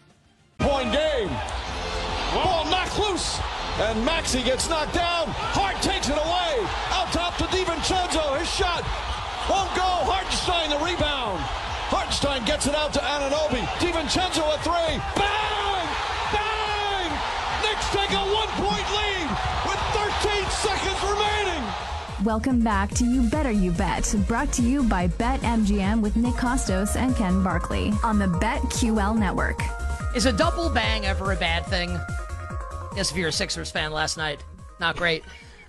Point game. Ball knocked loose, and Maxey gets knocked down. Hart takes it away. Out top to DiVincenzo. His shot won't go. Hartenstein the rebound. Hartenstein gets it out to Anunoby. DiVincenzo a three. Bang! Bang! Knicks take a one-point lead with thirteen seconds remaining. Welcome back to You Better You Bet, brought to you by BetMGM with Nick Kostos and Ken Barkley on the BetQL network. Is a double bang ever a bad thing? Yes, if you're a Sixers fan last night. Not great.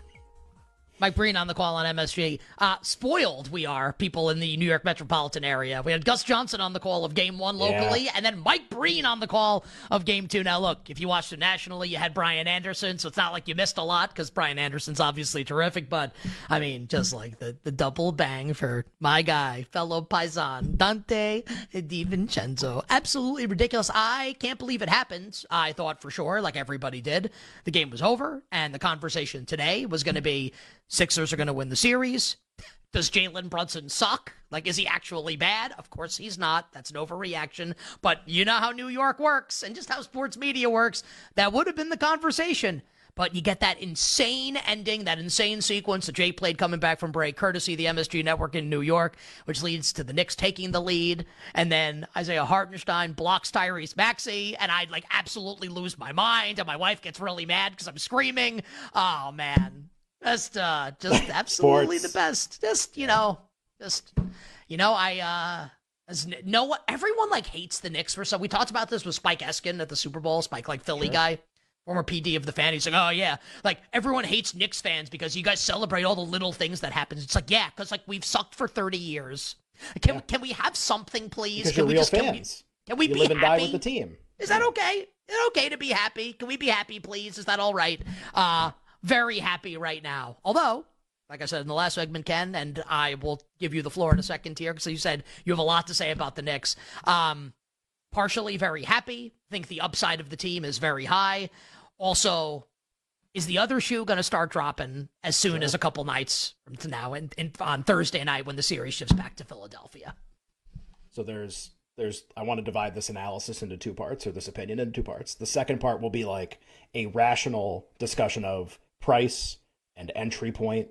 Mike Breen on the call on M S G. Uh, spoiled we are, people in the New York metropolitan area. We had Gus Johnson on the call of game one locally, yeah. and then Mike Breen on the call of game two. Now, look, if you watched it nationally, you had Brian Anderson, so it's not like you missed a lot because Brian Anderson's obviously terrific. But, I mean, just like the, the double bang for my guy, fellow Paisan, Dante DiVincenzo. Absolutely ridiculous. I can't believe it happened. I thought for sure, like everybody did, the game was over, and the conversation today was going to be Sixers are going to win the series. Does Jalen Brunson suck? Like, is he actually bad? Of course he's not. That's an overreaction. But you know how New York works and just how sports media works. That would have been the conversation. But you get that insane ending, that insane sequence that Jay played coming back from break, courtesy of the M S G Network in New York, which leads to the Knicks taking the lead. And then Isaiah Hartenstein blocks Tyrese Maxey, and I'd, like, absolutely lose my mind. And my wife gets really mad because I'm screaming. Oh, man. Just, uh, just absolutely the best. Just, you know, just, you know, I, uh, as no, everyone like hates the Knicks for some. We talked about this with Spike Eskin at the Super Bowl. Spike, like Philly sure. guy, former P D of the fan. He's like, oh yeah, like everyone hates Knicks fans because you guys celebrate all the little things that happen. It's like, yeah, because like we've sucked for thirty years. Can yeah. can we have something, please? Because can you're we real just, fans. Can we, can we you be live happy? and die with the team. Is that okay? Is it okay to be happy? Can we be happy, please? Is that all right? Uh, very happy right now. Although, like I said in the last segment, Ken, and I will give you the floor in a second here because you said you have a lot to say about the Knicks. Um, partially very happy. Think the upside of the team is very high. Also, is the other shoe going to start dropping as soon sure. as a couple nights from now and, and on Thursday night when the series shifts back to Philadelphia? So there's, there's, I want to divide this analysis into two parts, or this opinion into two parts. The second part will be like a rational discussion of price and entry point,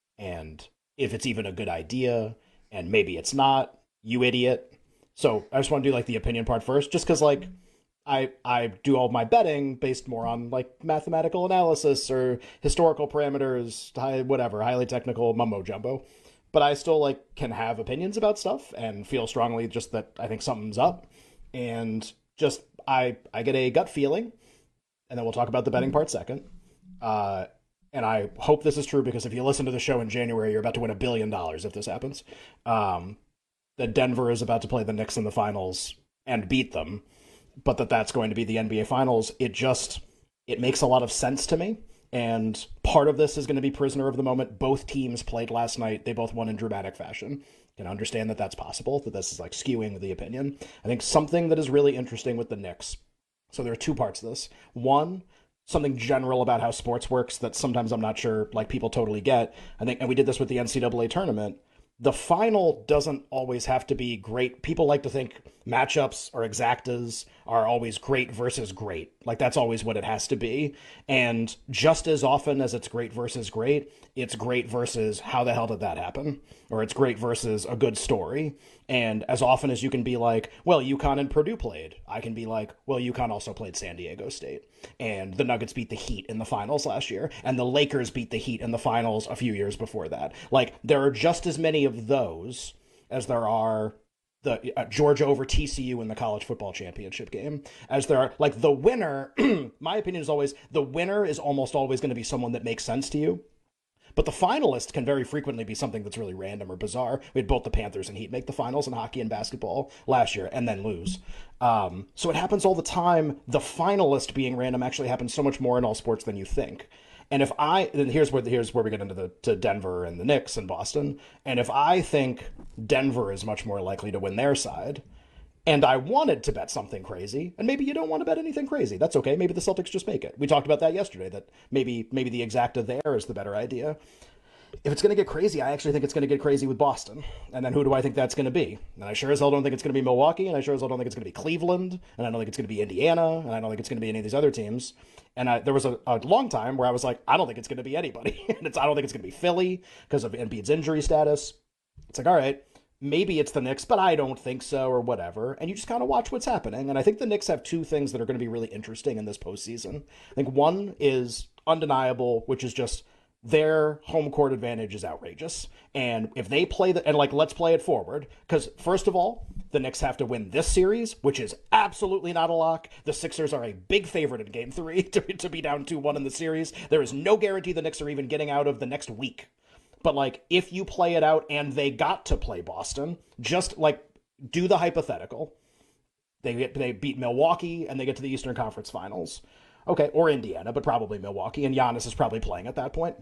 and if it's even a good idea, and maybe it's not, you idiot. So I just want to do like the opinion part first, just because like I I do all of my betting based more on like mathematical analysis or historical parameters, high, whatever, highly technical mumbo jumbo. But I still like can have opinions about stuff and feel strongly just that I think something's up, and just I I get a gut feeling, and then we'll talk about the betting part second. Uh, And I hope this is true because if you listen to the show in January, you're about to win a billion dollars if this happens. Um, that Denver is about to play the Knicks in the finals and beat them, but that that's going to be the N B A Finals. It just, it makes a lot of sense to me. And part of this is going to be prisoner of the moment. Both teams played last night. They both won in dramatic fashion. Can understand that that's possible, that this is like skewing the opinion. I think something that is really interesting with the Knicks. So there are two parts to this. One, something general about how sports works that sometimes I'm not sure like people totally get. I think, and we did this with the N C double A tournament. The final doesn't always have to be great. People like to think matchups or exactas are always great versus great. Like that's always what it has to be. And just as often as it's great versus great, it's great versus how the hell did that happen? Or it's great versus a good story. And as often as you can be like, well, UConn and Purdue played, I can be like, well, UConn also played San Diego State. And the Nuggets beat the Heat in the finals last year. And the Lakers beat the Heat in the finals a few years before that. Like, there are just as many of those as there are the uh, Georgia over T C U in the college football championship game, as there are, like, the winner, my opinion is always, the winner is almost always going to be someone that makes sense to you. But the finalist can very frequently be something that's really random or bizarre. We had both the Panthers and Heat make the finals in hockey and basketball last year and then lose. Um, so it happens all the time. The finalist being random actually happens so much more in all sports than you think. And if I, then here's where here's where we get into the to Denver and the Knicks and Boston. And if I think Denver is much more likely to win their side, and I wanted to bet something crazy, and maybe you don't want to bet anything crazy. That's okay. Maybe the Celtics just make it. We talked about that yesterday, that maybe maybe the exacta there is the better idea. If it's going to get crazy, I actually think it's going to get crazy with Boston. And then who do I think that's going to be? And I sure as hell don't think it's going to be Milwaukee, and I sure as hell don't think it's going to be Cleveland, and I don't think it's going to be Indiana, and I don't think it's going to be any of these other teams. And I, there was a, a long time where I was like, I don't think it's going to be anybody. and it's I don't think it's going to be Philly because of Embiid's injury status. It's like, all right, maybe it's the Knicks, but I don't think so, or whatever. And you just kind of watch what's happening. And I think the Knicks have two things that are going to be really interesting in this postseason. I think one is undeniable, which is just their home court advantage is outrageous. And if they play the, and like, let's play it forward. Because first of all, the Knicks have to win this series, which is absolutely not a lock. The Sixers are a big favorite in game three to, to be down two one in the series. There is no guarantee the Knicks are even getting out of the next week. But, like, if you play it out and they got to play Boston, just, like, do the hypothetical. They get, they beat Milwaukee and they get to the Eastern Conference Finals. Okay, or Indiana, but probably Milwaukee. And Giannis is probably playing at that point.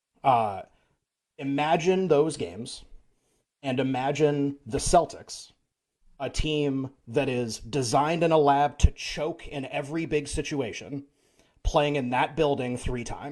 Uh, imagine those games and imagine the Celtics, a team that is designed in a lab to choke in every big situation, playing in that building three times.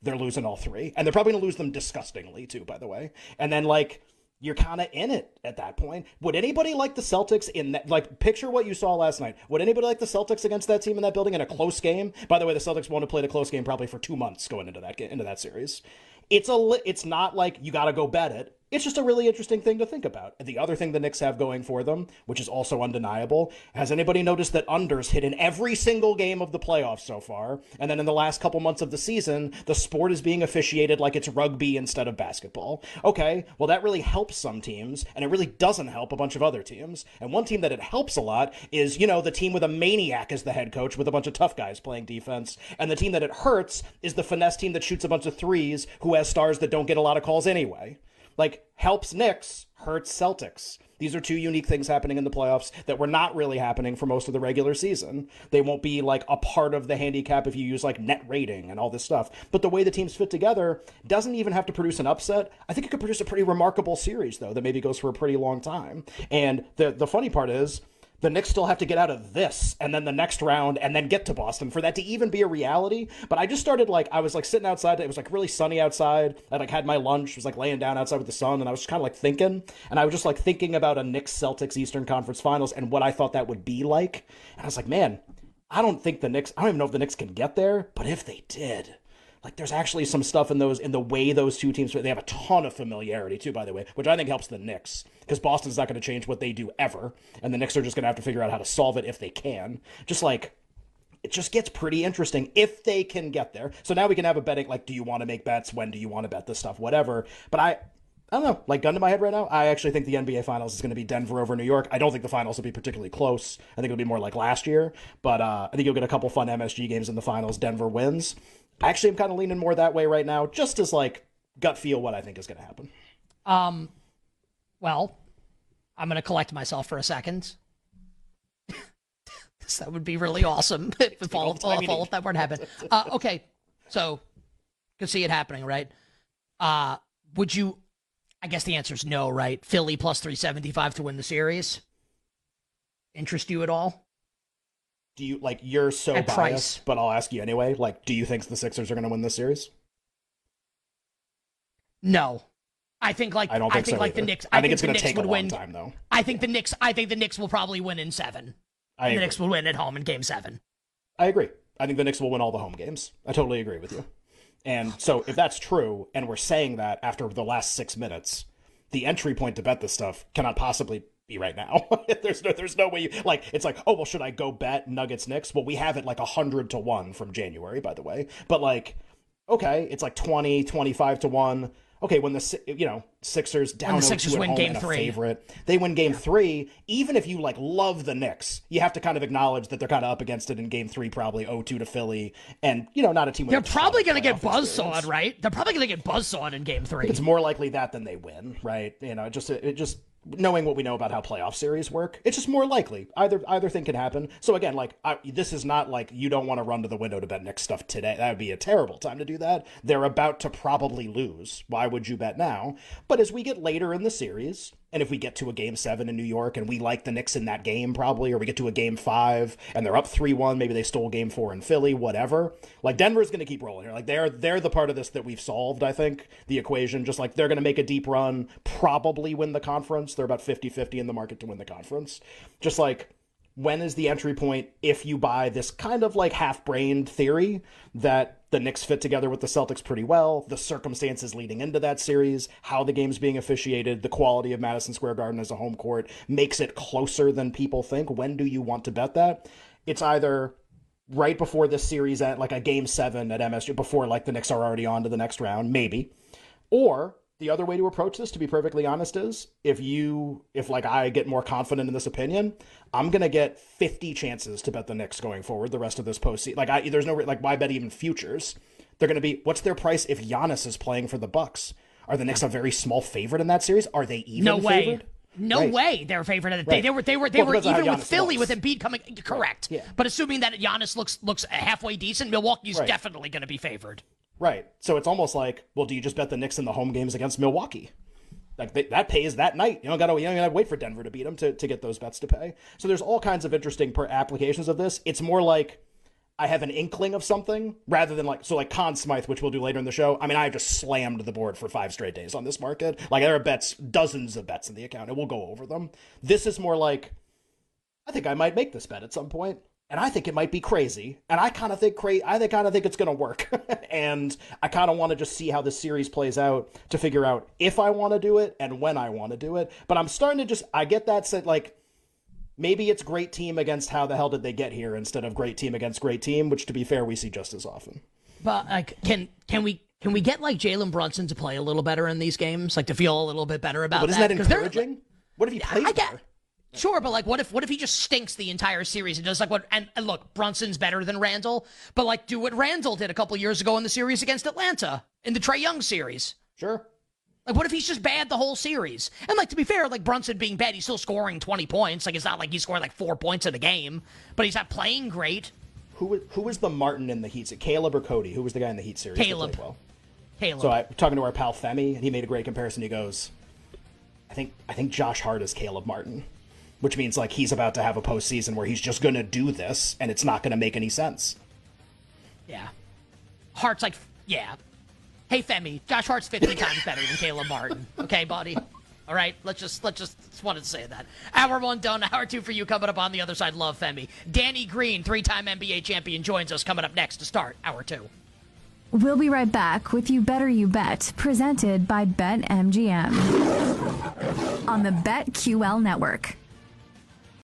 they're losing all three. And they're probably going to lose them disgustingly, too, by the way. And then, like, you're kind of in it at that point. Would anybody like the Celtics in that, like, picture what you saw last night. Would anybody like the Celtics against that team in that building in a close game? By the way, the Celtics won't have played a close game probably for two months going into that into that series. It's a, it's not like you got to go bet it. It's just a really interesting thing to think about. The other thing the Knicks have going for them, which is also undeniable, has anybody noticed that unders hit in every single game of the playoffs so far? And then in the last couple months of the season, the sport is being officiated like it's rugby instead of basketball. Okay, well, that really helps some teams, and it really doesn't help a bunch of other teams. And one team that it helps a lot is, you know, the team with a maniac as the head coach with a bunch of tough guys playing defense. And the team that it hurts is the finesse team that shoots a bunch of threes who has stars that don't get a lot of calls anyway. Like, helps Knicks, hurts Celtics. These are two unique things happening in the playoffs that were not really happening for most of the regular season. They won't be, like, a part of the handicap if you use, like, net rating and all this stuff. But the way the teams fit together doesn't even have to produce an upset. I think it could produce a pretty remarkable series, though, that maybe goes for a pretty long time. And the the funny part is, the Knicks still have to get out of this and then the next round and then get to Boston for that to even be a reality. But I just started, like, I was like sitting outside. It was like really sunny outside. I like had my lunch, was like laying down outside with the sun, and I was just kind of like thinking. And I was just like thinking about a Knicks Celtics Eastern Conference Finals and what I thought that would be like. And I was like, man, I don't think the Knicks, I don't even know if the Knicks can get there, but if they did, like, there's actually some stuff in those, in the way those two teams, they have a ton of familiarity too, by the way, which I think helps the Knicks, because Boston's not going to change what they do ever, and the Knicks are just going to have to figure out how to solve it if they can. Just like, it just gets pretty interesting if they can get there. So now we can have a betting, like, do you want to make bets? When do you want to bet this stuff? Whatever. But I, I don't know, like, gun to my head right now, I actually think the N B A Finals is going to be Denver over New York. I don't think the Finals will be particularly close. I think it'll be more like last year, but uh, I think you'll get a couple fun M S G games in the Finals. Denver wins. I actually am kind of leaning more that way right now, just as, like, gut feel what I think is going to happen. Um, well, I'm going to collect myself for a second. That would be really awesome if all, if all, if all of that were to happen. Uh, okay, so can see it happening, right? Uh, would you? I guess the answer is no, right? Philly plus three seventy-five to win the series. Interest you at all? Do you, like, you're so At biased, price. but I'll ask you anyway. Like, do you think the Sixers are going to win this series? No. I think like I don't think, I think so like either. the Knicks. I, I think, think it's the going to Knicks take a would long win. time, though. I think the Knicks. I think the Knicks will probably win in seven. I and the agree. Knicks will win at home in Game Seven. I agree. I think the Knicks will win all the home games. I totally agree with you. And so if that's true, and we're saying that after the last six minutes, the entry point to bet this stuff cannot possibly be right now. there's no, there's no way you, like, it's like, oh, well, should I go bet Nuggets Knicks? Well, we have it like one hundred to one from January, by the way. But, like, okay, it's like twenty, twenty-five to one. Okay, when the, you know, Sixers down When the oh two Sixers at win home game and a three. favorite, they win game three. Even if you, like, love the Knicks, you have to kind of acknowledge that they're kind of up against it in game three, probably oh two to Philly, and, you know, not a team with They're a ton probably of going to get playoff buzzsawed, experience. right? They're probably going to get buzzsawed in Game Three. It's more likely that than they win, right? You know, it just it just knowing what we know about how playoff series work, it's just more likely. Either either thing can happen. So again, like, I, this is not like you don't want to run to the window to bet Knicks stuff today. That would be a terrible time to do that. They're about to probably lose. Why would you bet now? But as we get later in the series, and if we get to a game seven in New York and we like the Knicks in that game probably, or we get to a game five and they're up three one, maybe they stole game four in Philly, whatever. Like, Denver's going to keep rolling here. Like, they're they're the part of this that we've solved, I think, the equation. Just like they're going to make a deep run, probably win the conference. They're about fifty-fifty in the market to win the conference. Just like, when is the entry point if you buy this kind of like half-brained theory that the Knicks fit together with the Celtics pretty well, the circumstances leading into that series, how the game's being officiated, the quality of Madison Square Garden as a home court makes it closer than people think. When do you want to bet that? It's either right before this series at like a game seven at M S G, before like the Knicks are already on to the next round, maybe. Or the other way to approach this, to be perfectly honest, is if you, if like I get more confident in this opinion, I'm going to get fifty chances to bet the Knicks going forward the rest of this postseason. Like, I, there's no, like, why bet even futures? They're going to be, what's their price if Giannis is playing for the Bucks? Are the Knicks a very small favorite in that series? Are they even No way. favored? No Right. way they're favored at it. Right. They, they were they were they Well, were depends on how even with Giannis Philly looks. with Embiid coming correct. Yeah. But assuming that Giannis looks looks halfway decent, Milwaukee's Right. definitely going to be favored. Right. So it's almost like, well, do you just bet the Knicks in the home games against Milwaukee? Like, they, that pays that night. You don't got to you don't gotta wait for Denver to beat them to, to get those bets to pay. So there's all kinds of interesting per applications of this. It's more like, I have an inkling of something rather than like, so like Conn Smythe, which we'll do later in the show. I mean, I just slammed the board for five straight days on this market. Like there are bets, dozens of bets in the account, and we'll go over them. This is more like, I think I might make this bet at some point, and I think it might be crazy. And I kind of think cra- I think kind of think it's going to work. And I kind of want to just see how this series plays out to figure out if I want to do it and when I want to do it. But I'm starting to just, I get that said, like, maybe it's great team against how the hell did they get here instead of great team against great team, which to be fair, we see just as often. But like, can can we can we get like Jalen Brunson to play a little better in these games, like to feel a little bit better about but that? Isn't that encouraging? Like, what if he plays I get, better? Sure, but like, what if what if he just stinks the entire series and does like what? And, and look, Brunson's better than Randall, but like, do what Randall did a couple years ago in the series against Atlanta in the Trae Young series. Sure. Like, what if he's just bad the whole series? And, like, to be fair, like, Brunson being bad, he's still scoring twenty points. Like, it's not like he's scoring, like, four points in a game. But he's not playing great. Who who was the Martin in the Heat? Caleb or Cody? Who was the guy in the Heat series? Caleb. That played well? Caleb. So, I talking to our pal Femi, and he made a great comparison. He goes, I think I think Josh Hart is Caleb Martin. Which means, like, he's about to have a postseason where he's just going to do this, and it's not going to make any sense. Yeah. Hart's like, yeah. Hey, Femi, Josh Hart's fifty times better than Caleb Martin. Okay, buddy? All right, let's just, let's just, just wanted to say that. Hour one done, hour two for you coming up on the other side. Love Femi. Danny Green, three-time N B A champion, joins us coming up next to start hour two. We'll be right back with You Better You Bet, presented by BetMGM on the BetQL network.